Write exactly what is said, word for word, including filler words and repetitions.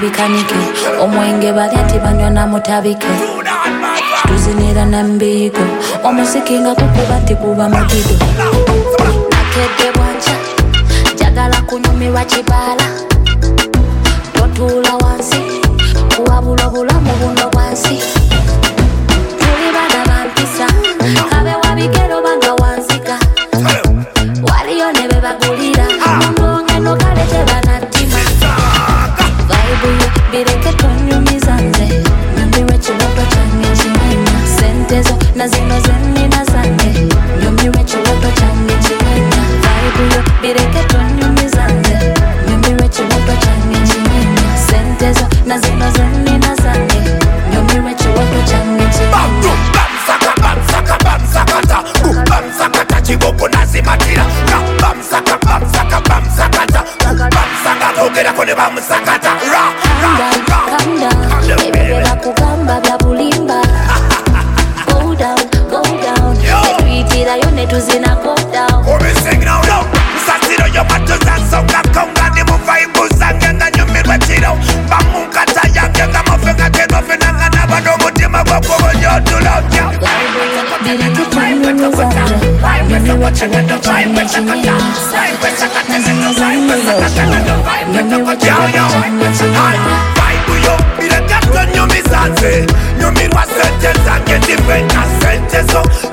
bikanike omwenge bali ati banywa na mutabike tuzinira na mbigo omusiki nga kukuba nti kuba mudido nakedde bwanca njagala kunyumirwa kibala totuula wansi kuwabula obulamu buno bwansi tuli bana bampisa kabe wabigero banga wanzika waliyo ne bebagulira mungongeno kale tebanattima vaibuyo bireke tonyumiza nze nyumirwe kiloto kyange kimenya sentezo na zino zennina zange nyumirwe kiloto kyange kimenya vaibuyo bireke tonyumiza nze nyumirwe kiloto kyange kimenya sentezo na zino zennina zange nyumirwe kiloto kyange kimenya Bamsaka bamsakata bamsakata chiboko nazimatira bamsaka bamsaka bamsakata bamsaka kogera kone bamsakata ra calm down ebebe bakugamba bya bulimba go down go down etuyitirayo ne tuzina go down obising now now sasiro yo matuza songa konga ni muvaibu zange nga nyumirwe chiro bamukata yange nga mofenga keno fenanga nabano mutima kwa kwa nyotula bireke tonyumiza nze nyumirwe kiloto kyange kimenya nyumirwe kiloto kyange kimenya Bible yo, bireke tonyumiza nze nyumirwa sente zange tifena sente zo